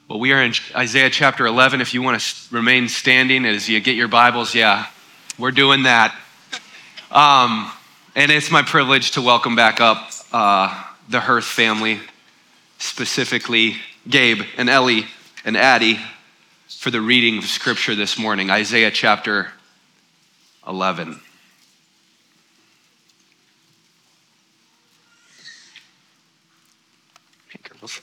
Well, we are in Isaiah chapter 11. If you want to remain standing as you get your Bibles, we're doing that. And it's my privilege to welcome back up the Hearth family, specifically Gabe and Ellie and Addie, for the reading of Scripture this morning, Isaiah chapter 11. Hey, girls.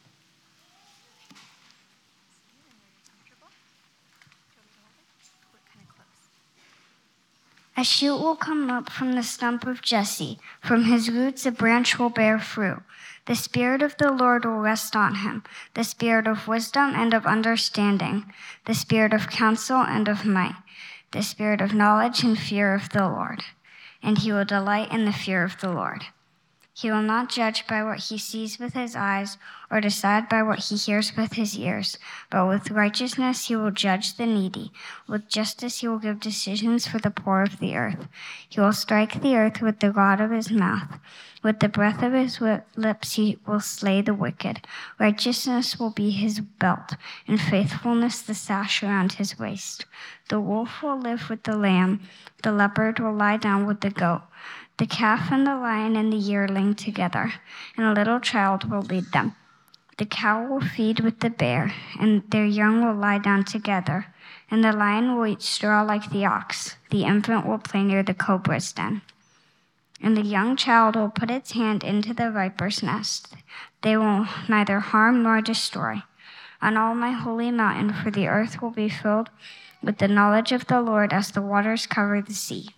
A shoot will come up from the stump of Jesse. From his roots a branch will bear fruit. The Spirit of the Lord will rest on him, the Spirit of wisdom and of understanding, the Spirit of counsel and of might, the Spirit of knowledge and fear of the Lord. And he will delight in the fear of the Lord. He will not judge by what he sees with his eyes or decide by what he hears with his ears, but with righteousness he will judge the needy. With justice he will give decisions for the poor of the earth. He will strike the earth with the rod of his mouth. With the breath of his lips he will slay the wicked. Righteousness will be his belt, and faithfulness the sash around his waist. The wolf will live with the lamb. The leopard will lie down with the goat. The calf and the lion and the yearling together, and a little child will lead them. The cow will feed with the bear, and their young will lie down together. And the lion will eat straw like the ox. The infant will play near the cobra's den. And the young child will put its hand into the viper's nest. They will neither harm nor destroy. On all my holy mountain, for the earth will be filled with the knowledge of the Lord as the waters cover the sea.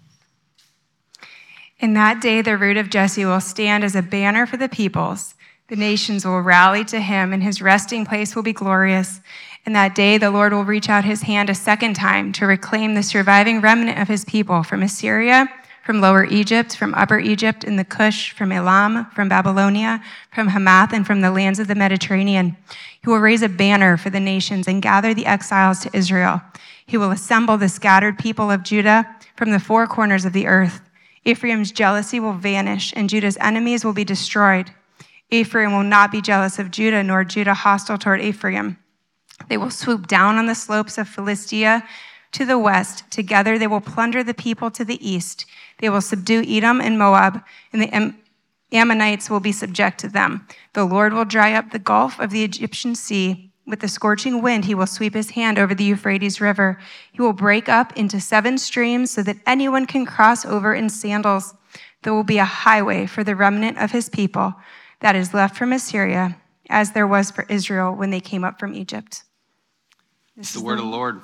In that day, the root of Jesse will stand as a banner for the peoples. The nations will rally to him, and his resting place will be glorious. In that day, the Lord will reach out his hand a second time to reclaim the surviving remnant of his people from Assyria, from Lower Egypt, from Upper Egypt and the Cush, from Elam, from Babylonia, from Hamath, and from the lands of the Mediterranean. He will raise a banner for the nations and gather the exiles to Israel. He will assemble the scattered people of Judah from the four corners of the earth. Ephraim's jealousy will vanish, and Judah's enemies will be destroyed. Ephraim will not be jealous of Judah, nor Judah hostile toward Ephraim. They will swoop down on the slopes of Philistia to the west. Together they will plunder the people to the east. They will subdue Edom and Moab, and the Ammonites will be subject to them. The Lord will dry up the gulf of the Egyptian sea. With the scorching wind, he will sweep his hand over the Euphrates River. He will break up into 7 streams so that anyone can cross over in sandals. There will be a highway for the remnant of his people that is left from Assyria, as there was for Israel when they came up from Egypt. This is the word of the Lord.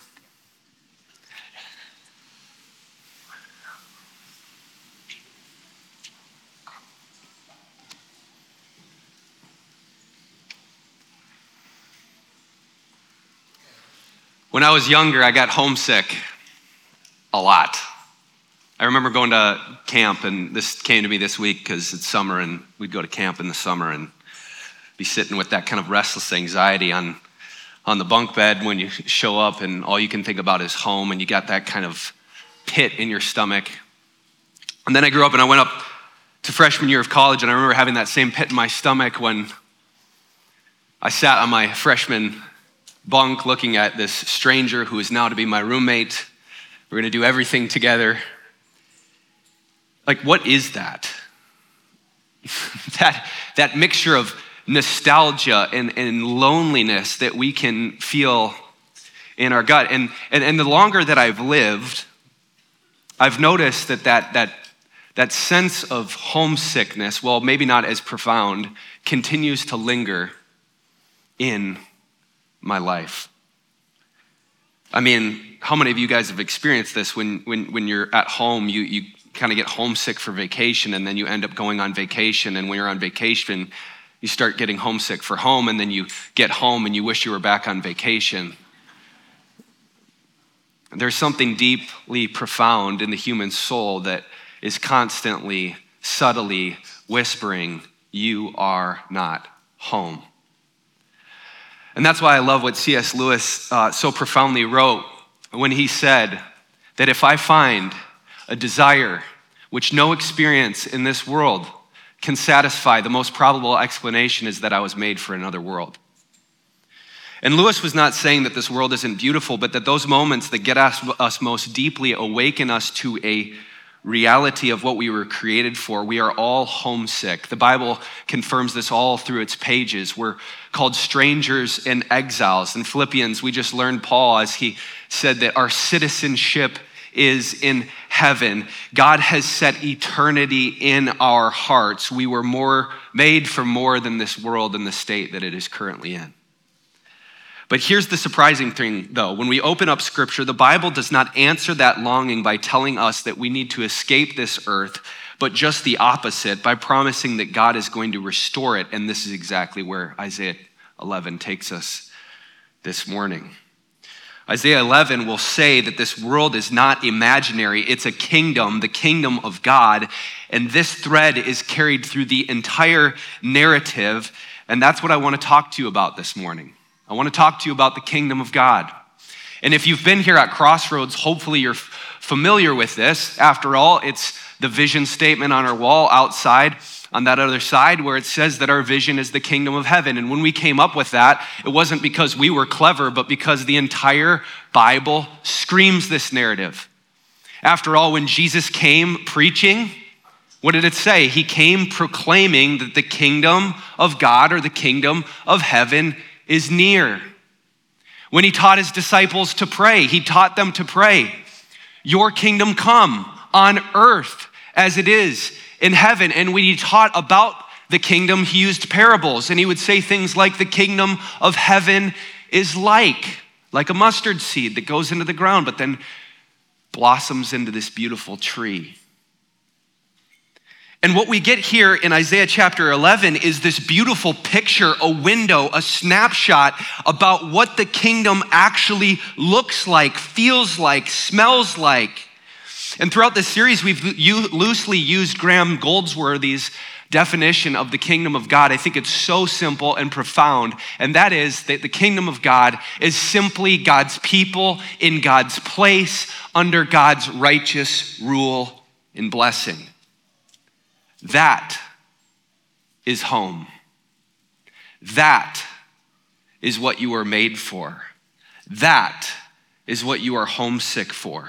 When I was younger, I got homesick a lot. I remember going to camp, and this came to me this week because it's summer, and we'd go to camp in the summer and be sitting with that kind of restless anxiety on the bunk bed when you show up and all you can think about is home, and you got that kind of pit in your stomach. And then I grew up and I went up to freshman year of college, and I remember having that same pit in my stomach when I sat on my freshman bunk looking at this stranger who is now to be my roommate. We're gonna do everything together. Like, what is that? that mixture of nostalgia and loneliness that we can feel in our gut. And the longer that I've lived, I've noticed that sense of homesickness, well, maybe not as profound, continues to linger in my life. I mean, how many of you guys have experienced this when you're at home, you kind of get homesick for vacation, and then you end up going on vacation, and when you're on vacation, you start getting homesick for home, and then you get home and you wish you were back on vacation. There's something deeply profound in the human soul that is constantly, subtly whispering, you are not home. And that's why I love what C.S. Lewis so profoundly wrote when he said that if I find a desire which no experience in this world can satisfy, the most probable explanation is that I was made for another world. And Lewis was not saying that this world isn't beautiful, but that those moments that get us most deeply awaken us to a reality of what we were created for. We are all homesick. The Bible confirms this all through its pages. We're called strangers and exiles. In Philippians, we just learned Paul as he said that our citizenship is in heaven. God has set eternity in our hearts. We were made for more than this world and the state that it is currently in. But here's the surprising thing, though. When we open up Scripture, the Bible does not answer that longing by telling us that we need to escape this earth, but just the opposite, by promising that God is going to restore it. And this is exactly where Isaiah 11 takes us this morning. Isaiah 11 will say that this world is not imaginary. It's a kingdom, the kingdom of God. And this thread is carried through the entire narrative. And that's what I want to talk to you about this morning. I want to talk to you about the kingdom of God. And if you've been here at Crossroads, hopefully you're familiar with this. After all, it's the vision statement on our wall outside on that other side where it says that our vision is the kingdom of heaven. And when we came up with that, it wasn't because we were clever, but because the entire Bible screams this narrative. After all, when Jesus came preaching, what did it say? He came proclaiming that the kingdom of God or the kingdom of heaven is near. When he taught his disciples to pray, he taught them to pray, "Your kingdom come on earth as it is in heaven." And when he taught about the kingdom, he used parables, and he would say things like, the kingdom of heaven is like a mustard seed that goes into the ground, but then blossoms into this beautiful tree. And what we get here in Isaiah chapter 11 is this beautiful picture, a window, a snapshot about what the kingdom actually looks like, feels like, smells like. And throughout this series, we've loosely used Graham Goldsworthy's definition of the kingdom of God. I think it's so simple and profound, and that is that the kingdom of God is simply God's people in God's place under God's righteous rule and blessing. That is home. That is what you are made for. That is what you are homesick for.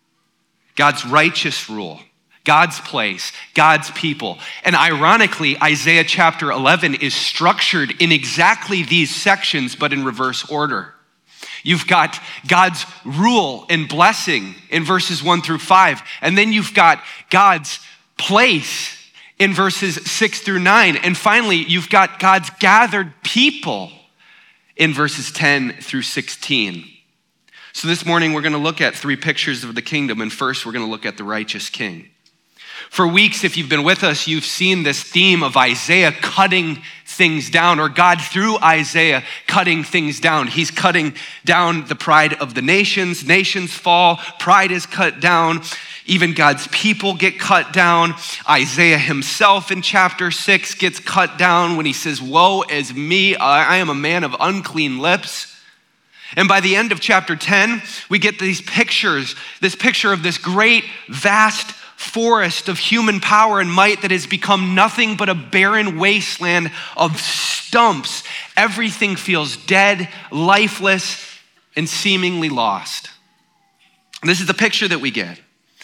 God's righteous rule, God's place, God's people. And ironically, Isaiah chapter 11 is structured in exactly these sections, but in reverse order. You've got God's rule and blessing in verses 1 through 5. And then you've got God's place in verses 6 through 9. And finally, you've got God's gathered people in verses 10 through 16. So this morning, we're going to look at three pictures of the kingdom. And first, we're going to look at the righteous king. For weeks, if you've been with us, you've seen this theme of Isaiah cutting things down, or God through Isaiah cutting things down. He's cutting down the pride of the nations. Nations fall, pride is cut down. Even God's people get cut down. Isaiah himself in chapter 6 gets cut down when he says, "Woe is me, I am a man of unclean lips." And by the end of chapter 10, we get these pictures, this picture of this great, vast forest of human power and might that has become nothing but a barren wasteland of stumps. Everything feels dead, lifeless, and seemingly lost. This is the picture that we get.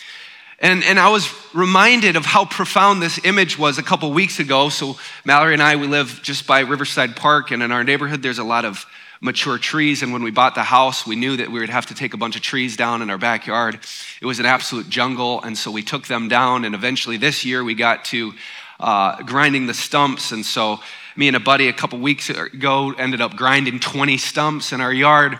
And I was reminded of how profound this image was a couple weeks ago. So Mallory and I, we live just by Riverside Park, and in our neighborhood, there's a lot of mature trees. And when we bought the house, we knew that we would have to take a bunch of trees down in our backyard. It was an absolute jungle, and so we took them down. And eventually this year, we got to grinding the stumps. And so me and a buddy a couple weeks ago ended up grinding 20 stumps in our yard,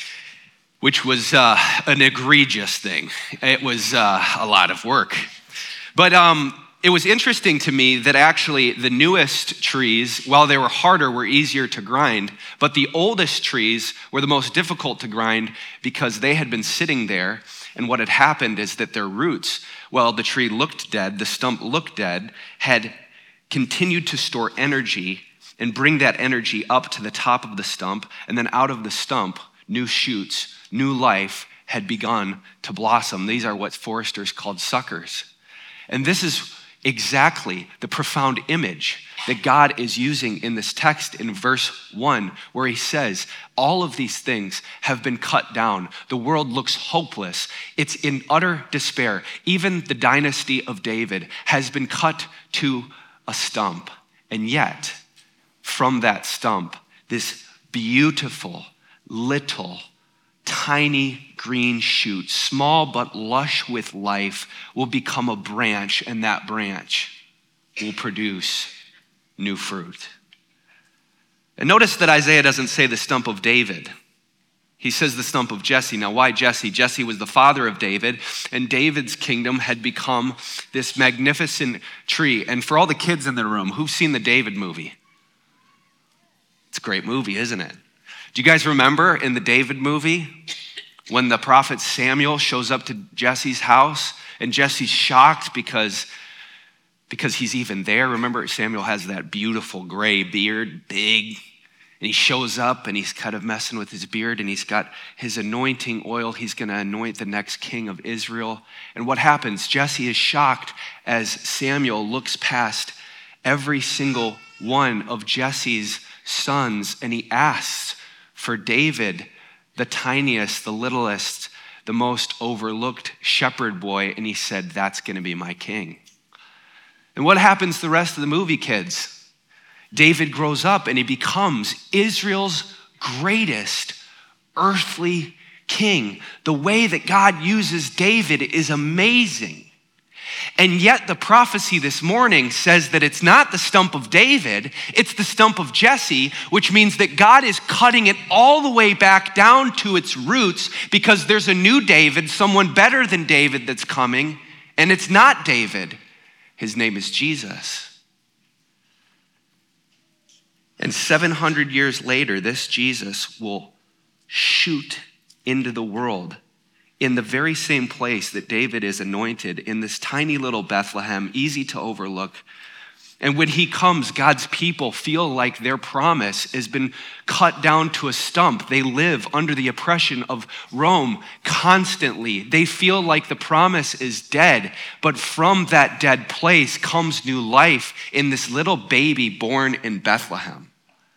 which was an egregious thing. It was a lot of work. But it was interesting to me that actually the newest trees, while they were harder, were easier to grind. But the oldest trees were the most difficult to grind because they had been sitting there. And what had happened is that their roots, well, the tree looked dead, the stump looked dead, had continued to store energy and bring that energy up to the top of the stump. And then out of the stump, new shoots, new life had begun to blossom. These are what foresters called suckers. And this is exactly the profound image that God is using in this text in verse 1, where he says, all of these things have been cut down. The world looks hopeless. It's in utter despair. Even the dynasty of David has been cut to a stump. And yet, from that stump, this beautiful, little, tiny green shoot, small but lush with life, will become a branch, and that branch will produce new fruit. And notice that Isaiah doesn't say the stump of David. He says the stump of Jesse. Now, why Jesse? Jesse was the father of David, and David's kingdom had become this magnificent tree. And for all the kids in the room, who've seen the David movie? It's a great movie, isn't it? Do you guys remember in the David movie when the prophet Samuel shows up to Jesse's house and Jesse's shocked because he's even there? Remember, Samuel has that beautiful gray beard, big, and he shows up and he's kind of messing with his beard and he's got his anointing oil. He's going to anoint the next king of Israel. And what happens? Jesse is shocked as Samuel looks past every single one of Jesse's sons and he asks for David, the tiniest, the littlest, the most overlooked shepherd boy, and he said, that's going to be my king. And what happens the rest of the movie, kids? David grows up and he becomes Israel's greatest earthly king. The way that God uses David is amazing. And yet the prophecy this morning says that it's not the stump of David, it's the stump of Jesse, which means that God is cutting it all the way back down to its roots because there's a new David, someone better than David that's coming, and it's not David. His name is Jesus. And 700 years later, this Jesus will shoot into the world in the very same place that David is anointed, in this tiny little Bethlehem, easy to overlook. And when he comes, God's people feel like their promise has been cut down to a stump. They live under the oppression of Rome constantly. They feel like the promise is dead, but from that dead place comes new life in this little baby born in Bethlehem.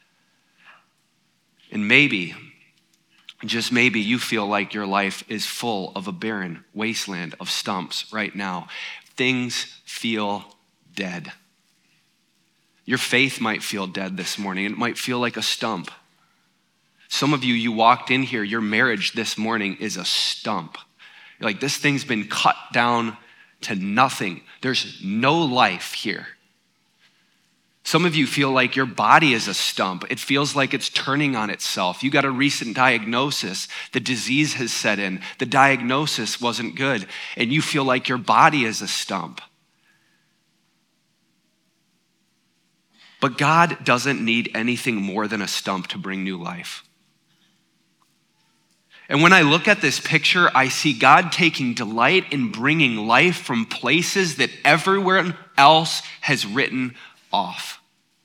And maybe, just maybe, you feel like your life is full of a barren wasteland of stumps right now. Things feel dead. Your faith might feel dead this morning. It might feel like a stump. Some of you, you walked in here, your marriage this morning is a stump. You're like, this thing's been cut down to nothing. There's no life here. Some of you feel like your body is a stump. It feels like it's turning on itself. You got a recent diagnosis. The disease has set in. The diagnosis wasn't good. And you feel like your body is a stump. But God doesn't need anything more than a stump to bring new life. And when I look at this picture, I see God taking delight in bringing life from places that everyone else has written off.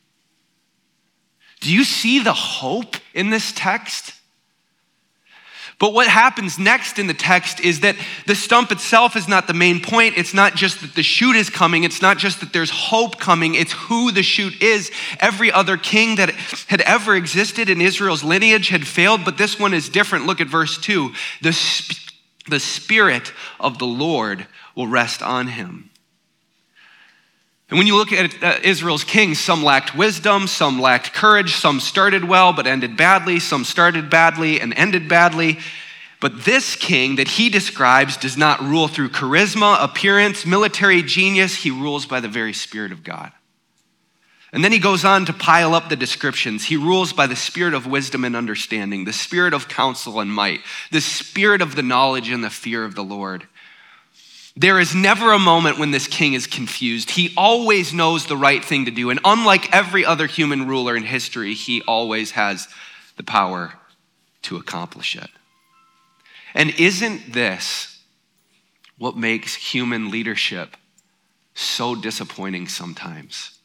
Do you see the hope in this text? But what happens next in the text is that the stump itself is not the main point. It's not just that the shoot is coming. It's not just that there's hope coming. It's who the shoot is. Every other king that had ever existed in Israel's lineage had failed, but this one is different. Look at verse 2. The Spirit of the Lord will rest on him. And when you look at Israel's kings, some lacked wisdom, some lacked courage, some started well but ended badly, some started badly and ended badly. But this king that he describes does not rule through charisma, appearance, military genius. He rules by the very Spirit of God. And then he goes on to pile up the descriptions. He rules by the spirit of wisdom and understanding, the spirit of counsel and might, the spirit of the knowledge and the fear of the Lord. There is never a moment when this king is confused. He always knows the right thing to do. And unlike every other human ruler in history, he always has the power to accomplish it. And isn't this what makes human leadership so disappointing sometimes?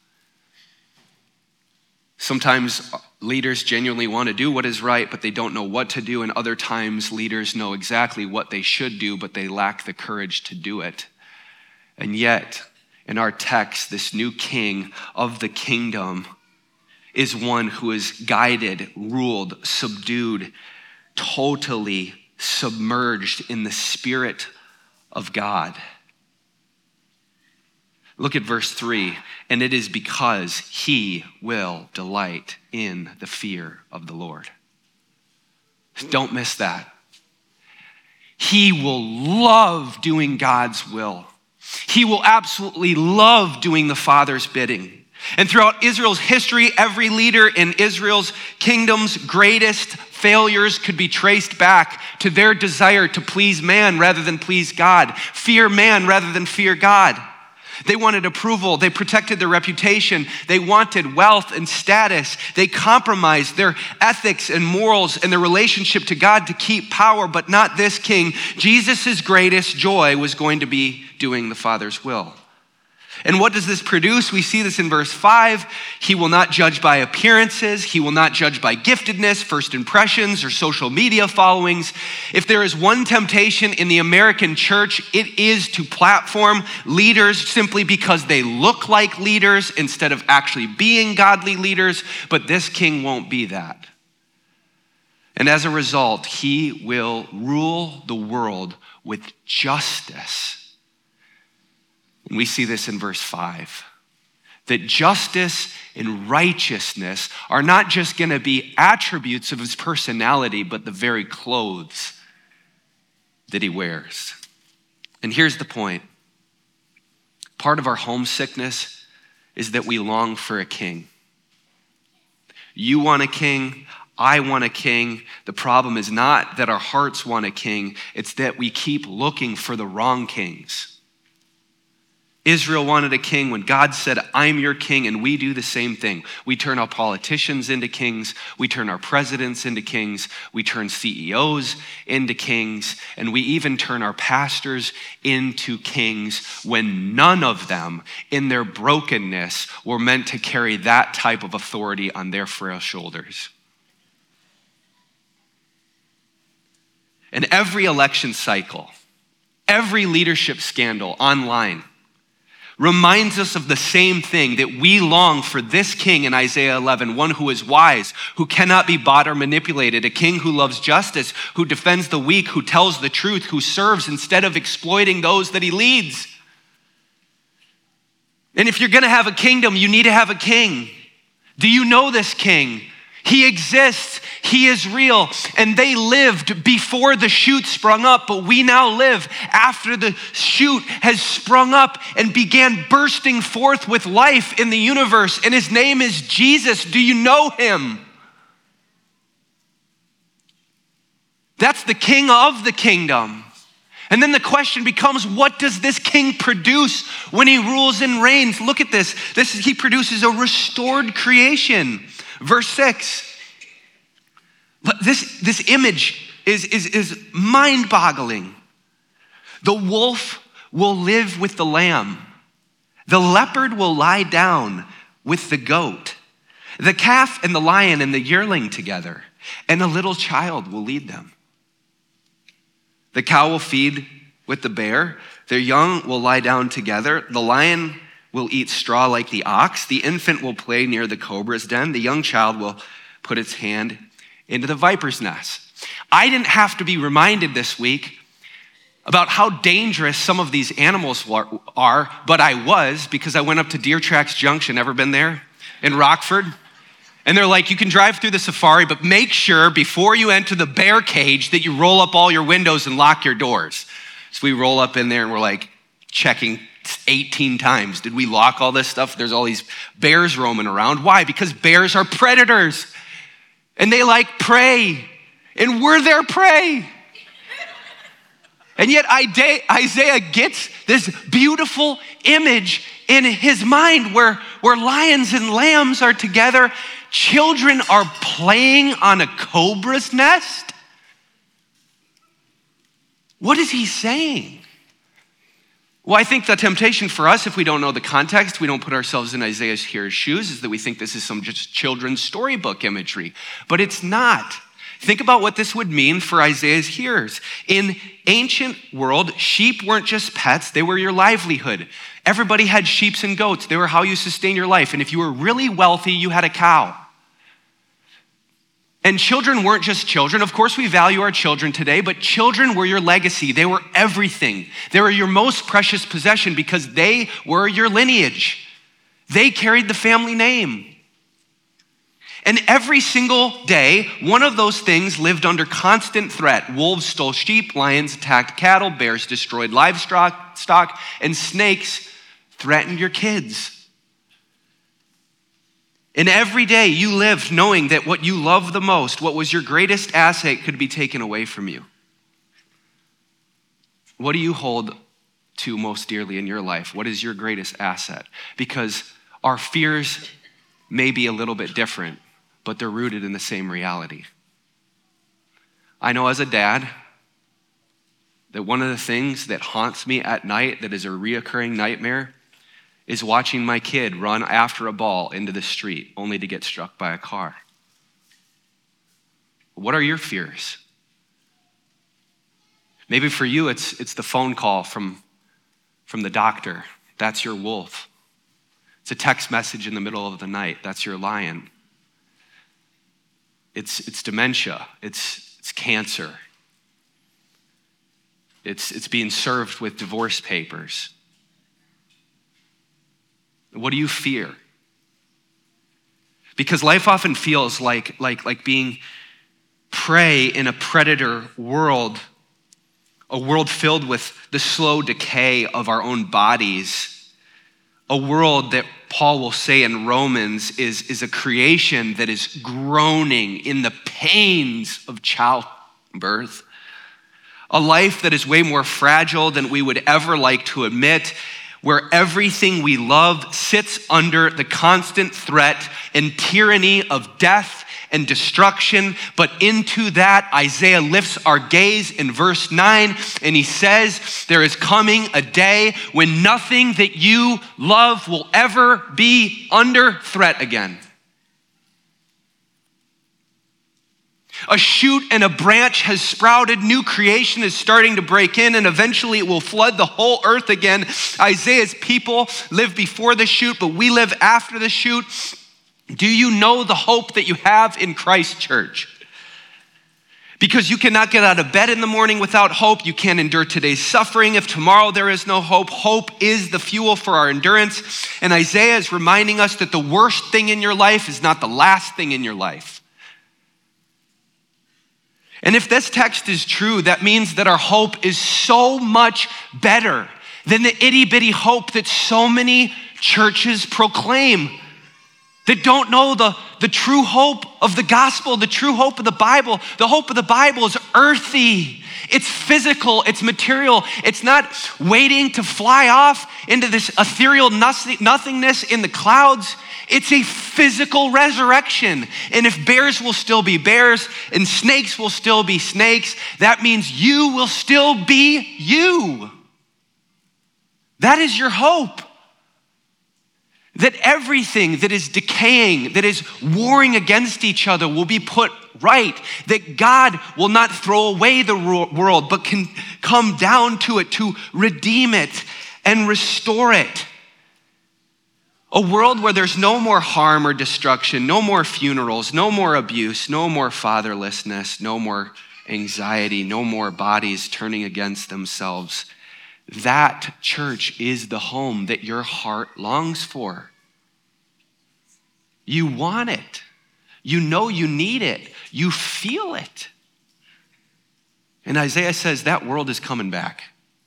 Sometimes leaders genuinely want to do what is right, but they don't know what to do. And other times leaders know exactly what they should do, but they lack the courage to do it. And yet, in our text, this new king of the kingdom, is one who is guided, ruled, subdued, totally submerged in the Spirit of God. Look at verse 3. And it is because he will delight in the fear of the Lord. Don't miss that. He will love doing God's will. He will absolutely love doing the Father's bidding. And throughout Israel's history, every leader in Israel's kingdom's greatest failures could be traced back to their desire to please man rather than please God, fear man rather than fear God. They wanted approval. They protected their reputation. They wanted wealth and status. They compromised their ethics and morals and their relationship to God to keep power, but not this king. Jesus' greatest joy was going to be doing the Father's will. And what does this produce? We see this in verse 5. He will not judge by appearances. He will not judge by giftedness, first impressions, or social media followings. If there is one temptation in the American church, it is to platform leaders simply because they look like leaders instead of actually being godly leaders. But this king won't be that. And as a result, he will rule the world with justice. And we see this in verse 5, that justice and righteousness are not just going to be attributes of his personality, but the very clothes that he wears. And here's the point. Part of our homesickness is that we long for a king. You want a king. I want a king. The problem is not that our hearts want a king. It's that we keep looking for the wrong kings. Israel wanted a king when God said, I'm your king, and we do the same thing. We turn our politicians into kings. We turn our presidents into kings. We turn CEOs into kings. And we even turn our pastors into kings when none of them, in their brokenness, were meant to carry that type of authority on their frail shoulders. And every election cycle, every leadership scandal online, reminds us of the same thing, that we long for this king in Isaiah 11, one who is wise, who cannot be bought or manipulated, a king who loves justice, who defends the weak, who tells the truth, who serves instead of exploiting those that he leads. And if you're going to have a kingdom, you need to have a king. Do you know this king? He exists, he is real, and they lived before the shoot sprung up, but we now live after the shoot has sprung up and began bursting forth with life in the universe, and his name is Jesus. Do you know him? That's the king of the kingdom. And then the question becomes, what does this king produce when he rules and reigns? Look at this. He produces a restored creation. Verse 6, this image is mind-boggling. The wolf will live with the lamb. The leopard will lie down with the goat. The calf and the lion and the yearling together, and a little child will lead them. The cow will feed with the bear. Their young will lie down together. The lion will eat straw like the ox. The infant will play near the cobra's den. The young child will put its hand into the viper's nest. I didn't have to be reminded this week about how dangerous some of these animals are, but I was, because I went up to Deer Tracks Junction. Ever been there? In Rockford? And they're like, you can drive through the safari, but make sure before you enter the bear cage that you roll up all your windows and lock your doors. So we roll up in there and we're like checking 18 times. Did we lock all this stuff? There's all these bears roaming around. Why? Because bears are predators and they like prey, and we're their prey. And yet Isaiah gets this beautiful image in his mind where lions and lambs are together. Children are playing on a cobra's nest. What is he saying? Well, I think the temptation for us, if we don't know the context, we don't put ourselves in Isaiah's shoes, is that we think this is some just children's storybook imagery. But it's not. Think about what this would mean for Isaiah's hearers. In ancient world, sheep weren't just pets, they were your livelihood. Everybody had sheep and goats. They were how you sustain your life. And if you were really wealthy, you had a cow. And children weren't just children. Of course, we value our children today, but children were your legacy. They were everything. They were your most precious possession because they were your lineage. They carried the family name. And every single day, one of those things lived under constant threat. Wolves stole sheep, lions attacked cattle, bears destroyed livestock, and snakes threatened your kids. And every day you lived knowing that what you loved the most, what was your greatest asset, could be taken away from you. What do you hold to most dearly in your life? What is your greatest asset? Because our fears may be a little bit different, but they're rooted in the same reality. I know as a dad that one of the things that haunts me at night that is a reoccurring nightmare is watching my kid run after a ball into the street only to get struck by a car. What are your fears? Maybe for you it's the phone call from the doctor. That's your wolf. It's a text message in the middle of the night. That's your lion. It's dementia. It's cancer. It's being served with divorce papers. What do you fear? Because life often feels like being prey in a predator world, a world filled with the slow decay of our own bodies, a world that Paul will say in Romans is a creation that is groaning in the pains of childbirth, a life that is way more fragile than we would ever like to admit, where everything we love sits under the constant threat and tyranny of death and destruction. But into that, Isaiah lifts our gaze in verse 9, and he says, there is coming a day when nothing that you love will ever be under threat again. A shoot and a branch has sprouted. New creation is starting to break in, and eventually it will flood the whole earth again. Isaiah's people live before the shoot, but we live after the shoot. Do you know the hope that you have in Christ, church? Because you cannot get out of bed in the morning without hope. You can't endure today's suffering if tomorrow there is no hope. Hope is the fuel for our endurance. And Isaiah is reminding us that the worst thing in your life is not the last thing in your life. And if this text is true, that means that our hope is so much better than the itty-bitty hope that so many churches proclaim, that don't know the true hope of the gospel, the true hope of the Bible. The hope of the Bible is earthy. It's physical, it's material. It's not waiting to fly off into this ethereal nothingness in the clouds. It's a physical resurrection. And if bears will still be bears and snakes will still be snakes, that means you will still be you. That is your hope. That everything that is decaying, that is warring against each other will be put right. That God will not throw away the world, but can come down to it to redeem it and restore it. A world where there's no more harm or destruction, no more funerals, no more abuse, no more fatherlessness, no more anxiety, no more bodies turning against themselves. That, church, is the home that your heart longs for. You want it. You know you need it. You feel it. And Isaiah says that world is coming back.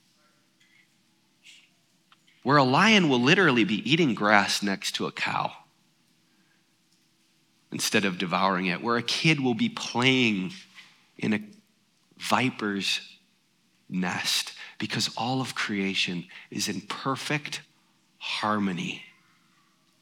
Where a lion will literally be eating grass next to a cow instead of devouring it. Where a kid will be playing in a viper's nest. Because all of creation is in perfect harmony.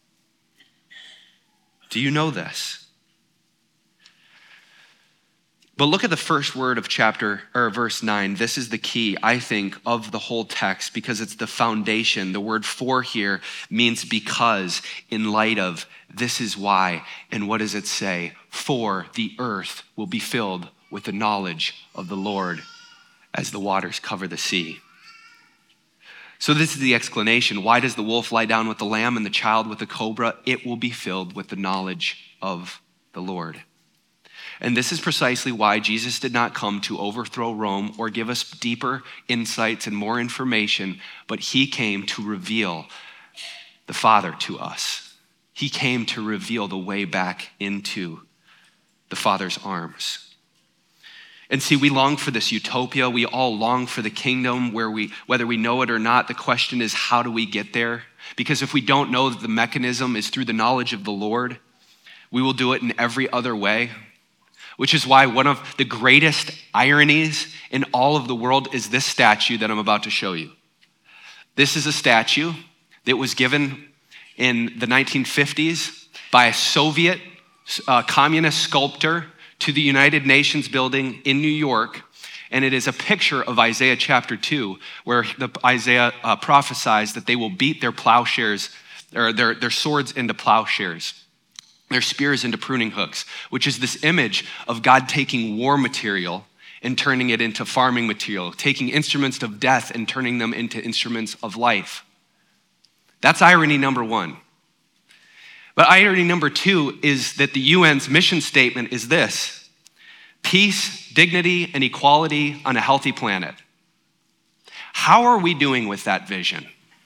Do you know this? But look at the first word of verse 9. This is the key, I think, of the whole text because it's the foundation. The word for here means because, in light of, this is why. And what does it say? For the earth will be filled with the knowledge of the Lord as the waters cover the sea. So this is the explanation. Why does the wolf lie down with the lamb and the child with the cobra? It will be filled with the knowledge of the Lord. And this is precisely why Jesus did not come to overthrow Rome or give us deeper insights and more information, but he came to reveal the Father to us. He came to reveal the way back into the Father's arms. And see, we long for this utopia. We all long for the kingdom whether we know it or not, the question is, how do we get there? Because if we don't know that the mechanism is through the knowledge of the Lord, we will do it in every other way, which is why one of the greatest ironies in all of the world is this statue that I'm about to show you. This is a statue that was given in the 1950s by a Soviet communist sculptor to the United Nations building in New York, and it is a picture of Isaiah chapter 2, where Isaiah prophesies that they will beat their plowshares, or their swords into plowshares, their spears into pruning hooks, which is this image of God taking war material and turning it into farming material, taking instruments of death and turning them into instruments of life. That's irony number one. But irony number two is that the UN's mission statement is this: peace, dignity, and equality on a healthy planet. How are we doing with that vision?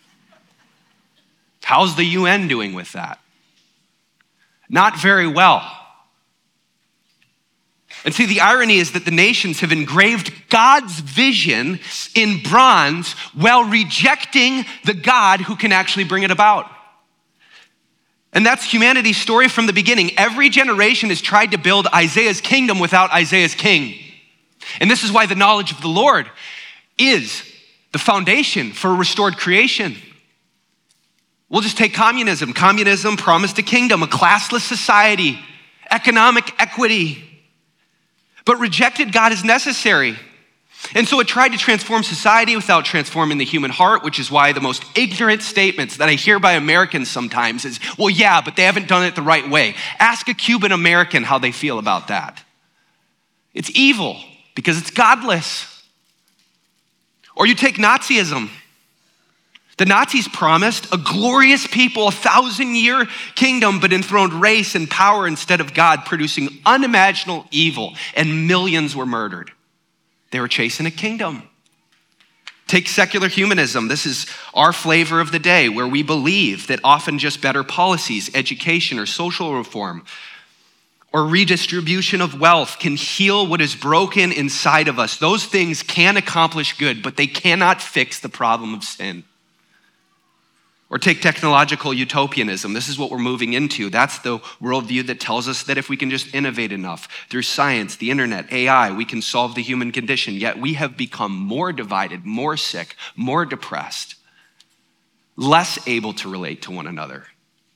How's the UN doing with that? Not very well. And see, the irony is that the nations have engraved God's vision in bronze while rejecting the God who can actually bring it about. And that's humanity's story from the beginning. Every generation has tried to build Isaiah's kingdom without Isaiah's king. And this is why the knowledge of the Lord is the foundation for restored creation. We'll just take communism. Communism promised a kingdom, a classless society, economic equity, but rejected God as necessary. And so it tried to transform society without transforming the human heart, which is why the most ignorant statements that I hear by Americans sometimes is, well, yeah, but they haven't done it the right way. Ask a Cuban American how they feel about that. It's evil because it's godless. Or you take Nazism. The Nazis promised a glorious people, a 1,000-year kingdom, but enthroned race and power instead of God, producing unimaginable evil, and millions were murdered. They were chasing a kingdom. Take secular humanism. This is our flavor of the day, where we believe that often just better policies, education or social reform, or redistribution of wealth can heal what is broken inside of us. Those things can accomplish good, but they cannot fix the problem of sin. Or take technological utopianism. This is what we're moving into. That's the worldview that tells us that if we can just innovate enough through science, the internet, AI, we can solve the human condition. Yet we have become more divided, more sick, more depressed, less able to relate to one another.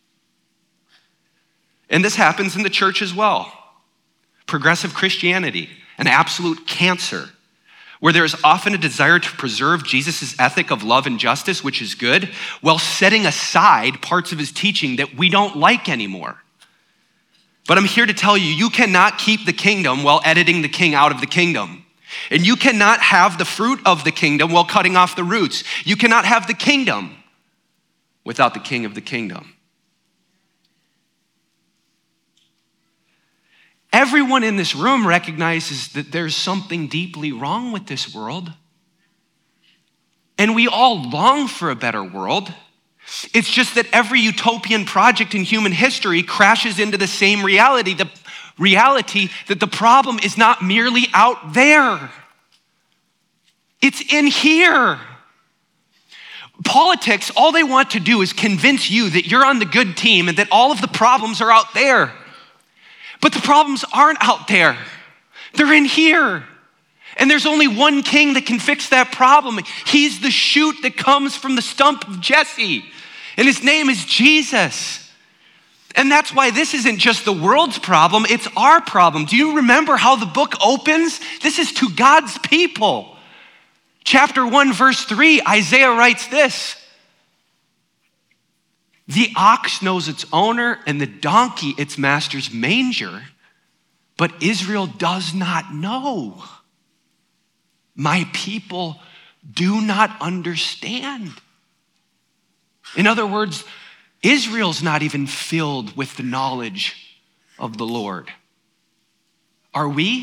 And this happens in the church as well. Progressive Christianity, an absolute cancer, where there is often a desire to preserve Jesus' ethic of love and justice, which is good, while setting aside parts of his teaching that we don't like anymore. But I'm here to tell you, you cannot keep the kingdom while editing the king out of the kingdom. And you cannot have the fruit of the kingdom while cutting off the roots. You cannot have the kingdom without the king of the kingdom. Everyone in this room recognizes that there's something deeply wrong with this world. And we all long for a better world. It's just that every utopian project in human history crashes into the same reality, the reality that the problem is not merely out there. It's in here. Politics, all they want to do is convince you that you're on the good team and that all of the problems are out there. But the problems aren't out there. They're in here. And there's only one king that can fix that problem. He's the shoot that comes from the stump of Jesse. And his name is Jesus. And that's why this isn't just the world's problem, it's our problem. Do you remember how the book opens? This is to God's people. Chapter 1, verse 3, Isaiah writes this: the ox knows its owner and the donkey its master's manger, but Israel does not know. My people do not understand. In other words, Israel's not even filled with the knowledge of the Lord. Are we?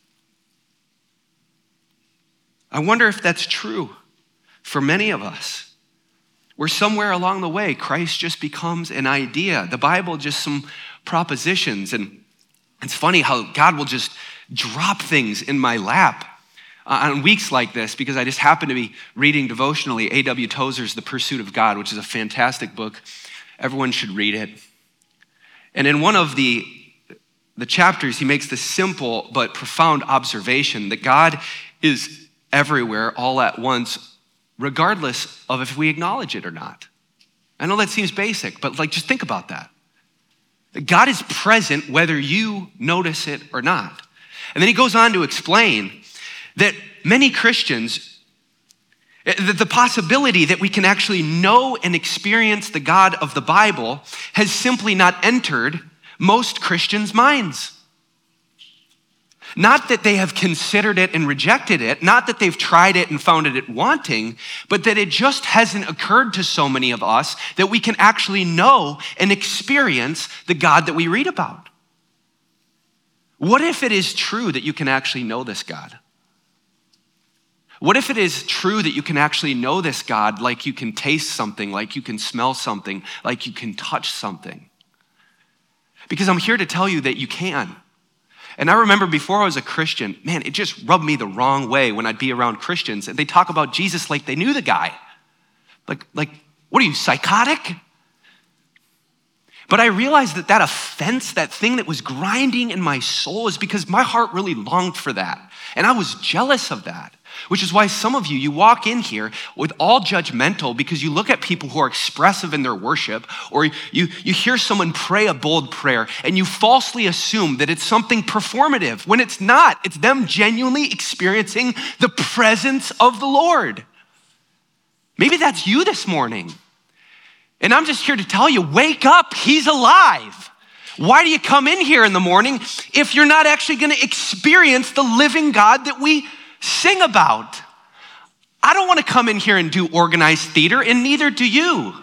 I wonder if that's true for many of us. Where somewhere along the way, Christ just becomes an idea. The Bible, just some propositions. And it's funny how God will just drop things in my lap on weeks like this, because I just happen to be reading devotionally A.W. Tozer's The Pursuit of God, which is a fantastic book. Everyone should read it. And in one of the chapters, he makes this simple but profound observation that God is everywhere all at once, regardless of if we acknowledge it or not. I know that seems basic, but just think about that. God is present whether you notice it or not. And then he goes on to explain that many Christians, the possibility that we can actually know and experience the God of the Bible has simply not entered most Christians' minds. Not that they have considered it and rejected it, not that they've tried it and found it wanting, but that it just hasn't occurred to so many of us that we can actually know and experience the God that we read about. What if it is true that you can actually know this God? What if it is true that you can actually know this God like you can taste something, like you can smell something, like you can touch something? Because I'm here to tell you that you can. And I remember before I was a Christian, man, it just rubbed me the wrong way when I'd be around Christians and they talk about Jesus like they knew the guy. Like, what are you, psychotic? But I realized that offense, that thing that was grinding in my soul, is because my heart really longed for that. And I was jealous of that. Which is why some of you walk in here with all judgmental because you look at people who are expressive in their worship, or you hear someone pray a bold prayer and you falsely assume that it's something performative when it's not. It's them genuinely experiencing the presence of the Lord. Maybe that's you this morning. And I'm just here to tell you, wake up, he's alive. Why do you come in here in the morning if you're not actually going to experience the living God that we sing about? I don't want to come in here and do organized theater, and neither do you.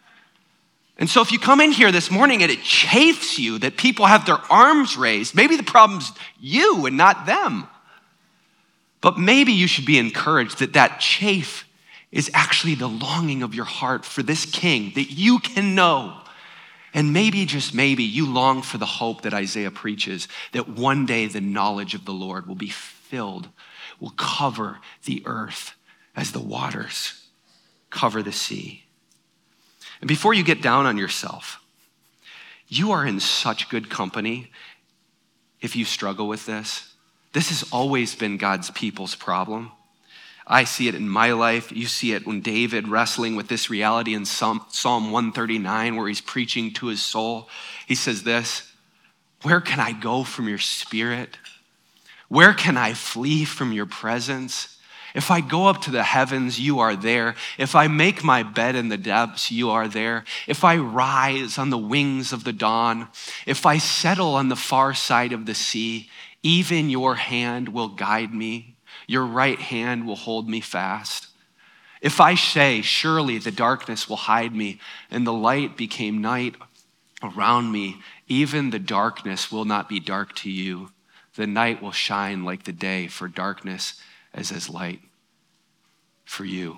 And so if you come in here this morning and it chafes you that people have their arms raised, maybe the problem's you and not them. But maybe you should be encouraged that chafe is actually the longing of your heart for this King that you can know. And maybe, just maybe, you long for the hope that Isaiah preaches, that one day the knowledge of the Lord will be filled, will cover the earth as the waters cover the sea. And before you get down on yourself, you are in such good company if you struggle with this. This has always been God's people's problem. I see it in my life. You see it when David wrestling with this reality in Psalm 139, where he's preaching to his soul. He says this: where can I go from your spirit? Where can I flee from your presence? If I go up to the heavens, you are there. If I make my bed in the depths, you are there. If I rise on the wings of the dawn, if I settle on the far side of the sea, even your hand will guide me. Your right hand will hold me fast. If I say, surely the darkness will hide me, and the light became night around me, even the darkness will not be dark to you. The night will shine like the day, for darkness is as light for you.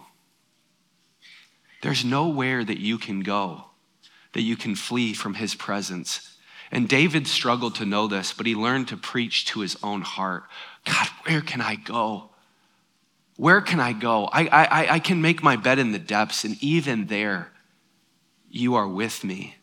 There's nowhere that you can go, that you can flee from his presence. And David struggled to know this, but he learned to preach to his own heart. God, where can I go? Where can I go? I can make my bed in the depths, and even there, you are with me.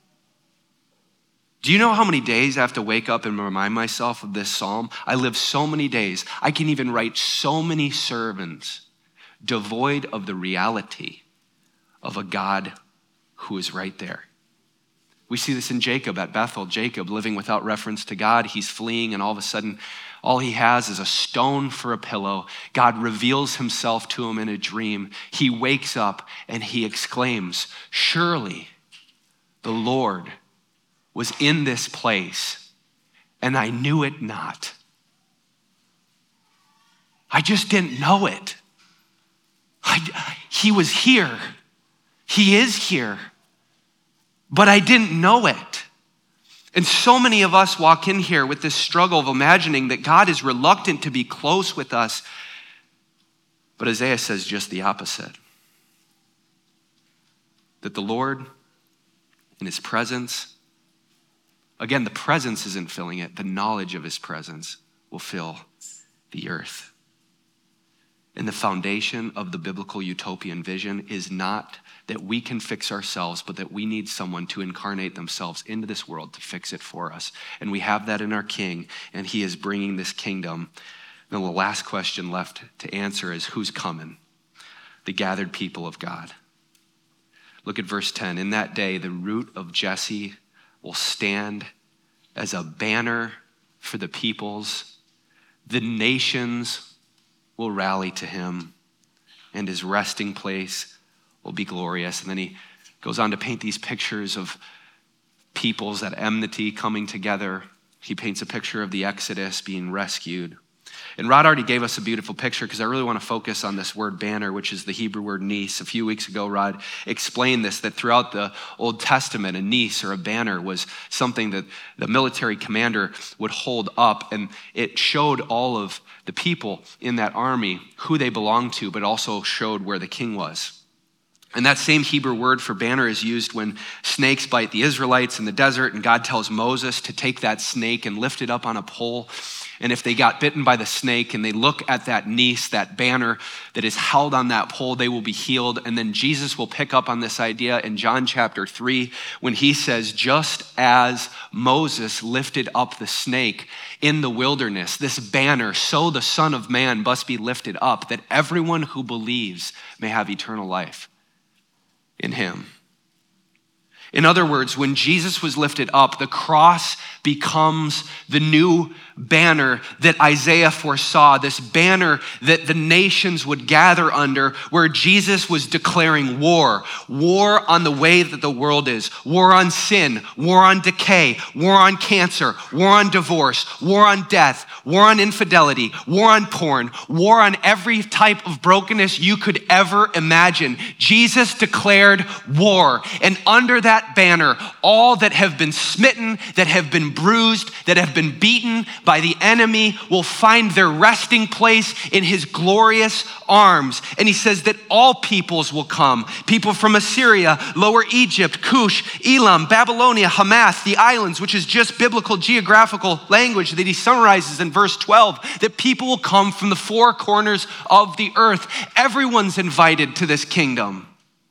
Do you know how many days I have to wake up and remind myself of this psalm? I live so many days. I can even write so many sermons devoid of the reality of a God who is right there. We see this in Jacob at Bethel. Jacob living without reference to God. He's fleeing, and all of a sudden, all he has is a stone for a pillow. God reveals himself to him in a dream. He wakes up and he exclaims, "Surely the Lord was in this place, and I knew it not." I just didn't know it. He was here. He is here. But I didn't know it. And so many of us walk in here with this struggle of imagining that God is reluctant to be close with us. But Isaiah says just the opposite. That the Lord, in his presence, again, the presence isn't filling it. The knowledge of his presence will fill the earth. And the foundation of the biblical utopian vision is not that we can fix ourselves, but that we need someone to incarnate themselves into this world to fix it for us. And we have that in our King, and he is bringing this kingdom. Now, the last question left to answer is, who's coming? The gathered people of God. Look at verse 10. In that day, the root of Jesse will stand as a banner for the peoples. The nations will rally to him, and his resting place will be glorious. And then he goes on to paint these pictures of peoples at enmity coming together. He paints a picture of the Exodus being rescued. And Rod already gave us a beautiful picture because I really want to focus on this word banner, which is the Hebrew word nes. A few weeks ago, Rod explained this, that throughout the Old Testament, a nes or a banner was something that the military commander would hold up, and it showed all of the people in that army who they belonged to, but also showed where the king was. And that same Hebrew word for banner is used when snakes bite the Israelites in the desert, and God tells Moses to take that snake and lift it up on a pole. And if they got bitten by the snake and they look at that nes, that banner that is held on that pole, they will be healed. And then Jesus will pick up on this idea in John chapter 3 when he says, just as Moses lifted up the snake in the wilderness, this banner, so the Son of Man must be lifted up, that everyone who believes may have eternal life in him. In other words, when Jesus was lifted up, the cross becomes the new banner that Isaiah foresaw, this banner that the nations would gather under, where Jesus was declaring war on the way that the world is, war on sin, war on decay, war on cancer, war on divorce, war on death, war on infidelity, war on porn, war on every type of brokenness you could ever imagine. Jesus declared war, and under that banner, all that have been smitten, that have been bruised, that have been beaten by the enemy will find their resting place in his glorious arms. And he says that all peoples will come. People from Assyria, Lower Egypt, Cush, Elam, Babylonia, Hamath, the islands, which is just biblical geographical language that he summarizes in verse 12, that people will come from the four corners of the earth. Everyone's invited to this kingdom.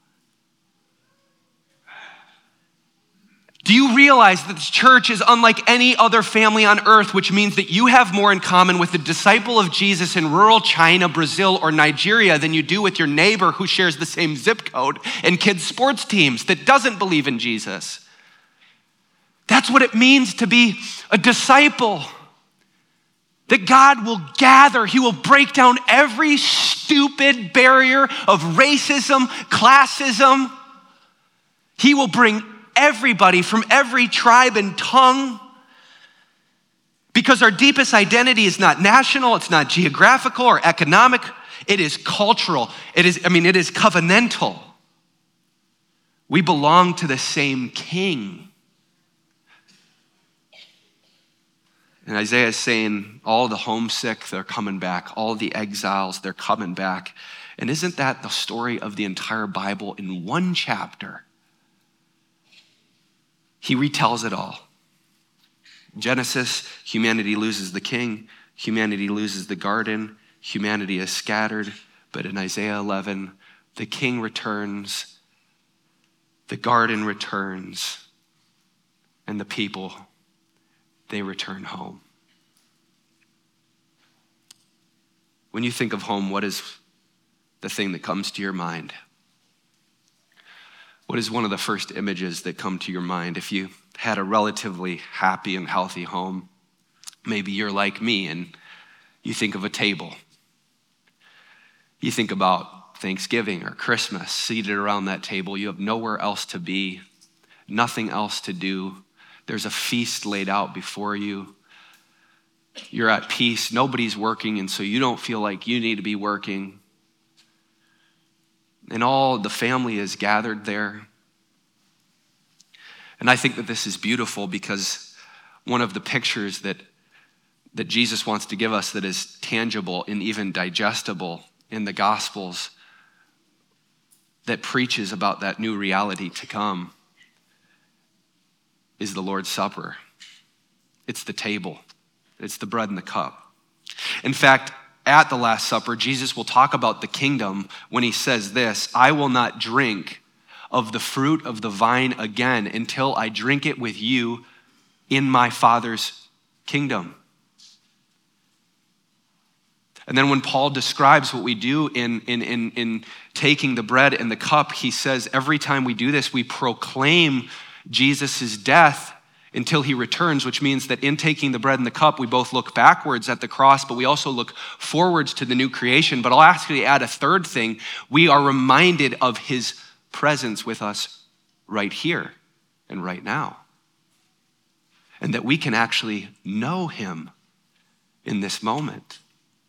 Do you realize that this church is unlike any other family on earth, which means that you have more in common with the disciple of Jesus in rural China, Brazil, or Nigeria than you do with your neighbor who shares the same zip code and kids' sports teams that doesn't believe in Jesus? That's what it means to be a disciple. That God will gather, he will break down every stupid barrier of racism, classism. He will bring everybody from every tribe and tongue, because our deepest identity is not national, it's not geographical or economic, it is cultural, it is covenantal. We belong to the same king. And Isaiah is saying all the homesick, they're coming back, all the exiles, they're coming back. And isn't that the story of the entire Bible in one chapter? He retells it all. Genesis, humanity loses the king. Humanity loses the garden. Humanity is scattered. But in Isaiah 11, the king returns, the garden returns, and the people, they return home. When you think of home, what is the thing that comes to your mind? What is one of the first images that come to your mind? If you had a relatively happy and healthy home, maybe you're like me and you think of a table. You think about Thanksgiving or Christmas, seated around that table. You have nowhere else to be, nothing else to do. There's a feast laid out before you. You're at peace. Nobody's working, and so you don't feel like you need to be working. And all the family is gathered there. And I think that this is beautiful because one of the pictures that Jesus wants to give us that is tangible and even digestible in the Gospels that preaches about that new reality to come is the Lord's Supper. It's the table. It's the bread and the cup. In fact, at the Last Supper, Jesus will talk about the kingdom when he says this, I will not drink of the fruit of the vine again until I drink it with you in my Father's kingdom. And then when Paul describes what we do in taking the bread and the cup, he says every time we do this, we proclaim Jesus' death until he returns, which means that in taking the bread and the cup, we both look backwards at the cross, but we also look forwards to the new creation. But I'll actually add a third thing. We are reminded of his presence with us right here and right now. And that we can actually know him in this moment.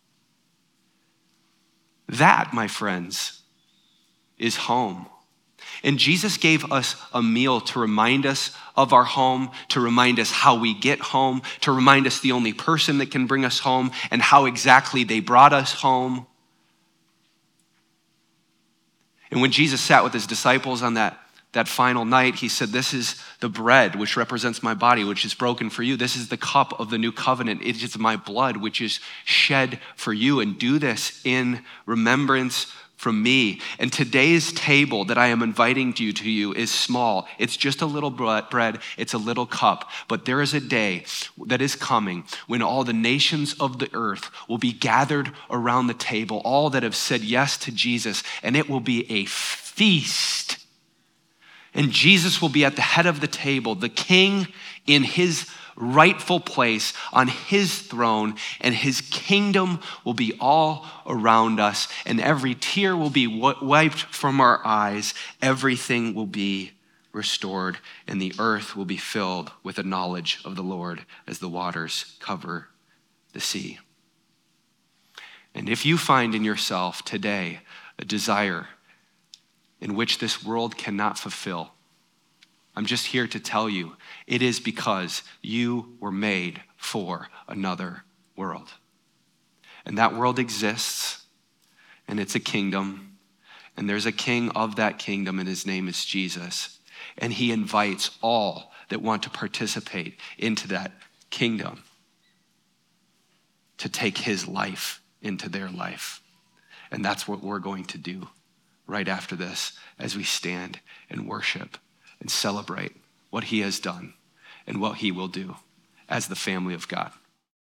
That, my friends, is home. And Jesus gave us a meal to remind us of our home, to remind us how we get home, to remind us the only person that can bring us home and how exactly they brought us home. And when Jesus sat with his disciples on that final night, he said, this is the bread, which represents my body, which is broken for you. This is the cup of the new covenant. It is my blood, which is shed for you. And do this in remembrance from me. And today's table that I am inviting you to is small. It's just a little bread. It's a little cup. But there is a day that is coming when all the nations of the earth will be gathered around the table, all that have said yes to Jesus, and it will be a feast. And Jesus will be at the head of the table, the king in his rightful place on his throne, and his kingdom will be all around us, and every tear will be wiped from our eyes. Everything will be restored, and the earth will be filled with the knowledge of the Lord as the waters cover the sea. And if you find in yourself today a desire in which this world cannot fulfill, I'm just here to tell you, it is because you were made for another world. And that world exists, and it's a kingdom, and there's a king of that kingdom, and his name is Jesus. And he invites all that want to participate into that kingdom to take his life into their life. And that's what we're going to do right after this as we stand and worship and celebrate what he has done and what he will do as the family of God.